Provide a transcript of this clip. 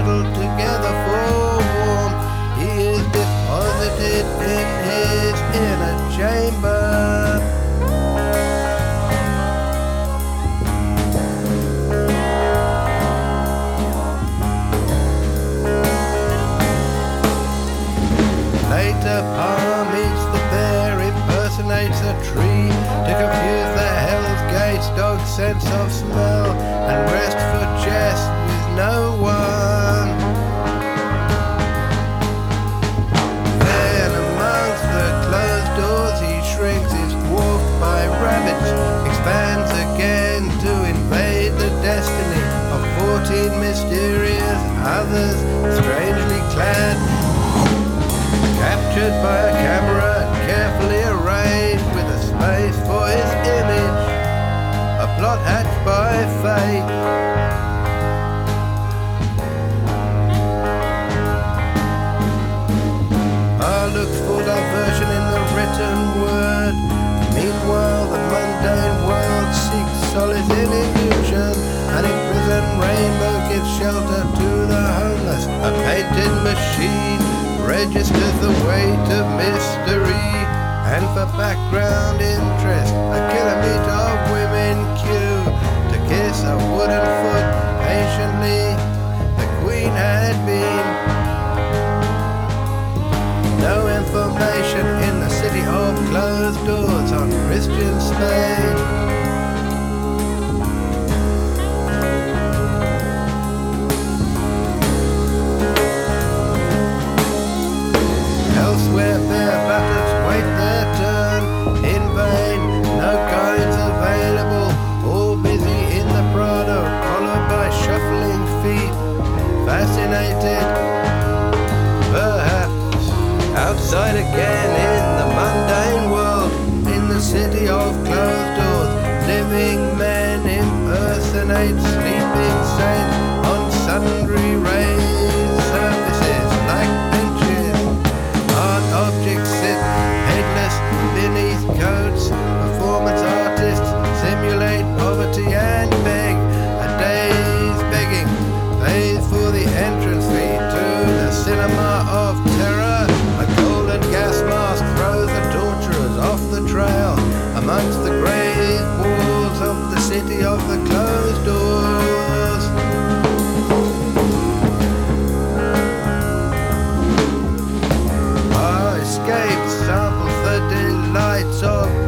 huddled together for warmth. He is deposited in his inner chamber. Later, Pa meets the bear, impersonates a tree to confuse the Hell's Gates dog's sense of smell and rest for jest with no one. Then amongst the closed doors he shrinks, is dwarfed by rabbits, expands again to invade the destiny of 14 mysterious others, strangely clad, captured by a camera, carefully arranged with a space for his image, a plot hatched by fate. I look for diversion in the written word. Meanwhile, the mundane world seeks solace in illusion. An imprisoned rainbow gives shelter to the homeless. A painted machine registers the weight of mystery, and for background interest, a kilometre of women queue to kiss a wooden foot patiently. The Queen had been. No information in the city of closed doors on Christian Spain. Elsewhere, bare butters wait their turn in vain. No guides available, all busy in the Prado, followed by shuffling feet. Fascinated, perhaps, outside again in the mundane world, in the city of closed doors, living men impersonate sleeping saints on sundry raised surfaces like benches. Art objects sit headless beneath coats. Performance artists simulate poverty and beg. A day's begging pays for the entrance fee to the cinema of terror. A golden gas mask throws the torturers off the trail amongst the grey walls of the city of the closed doors. Escape samples the delights of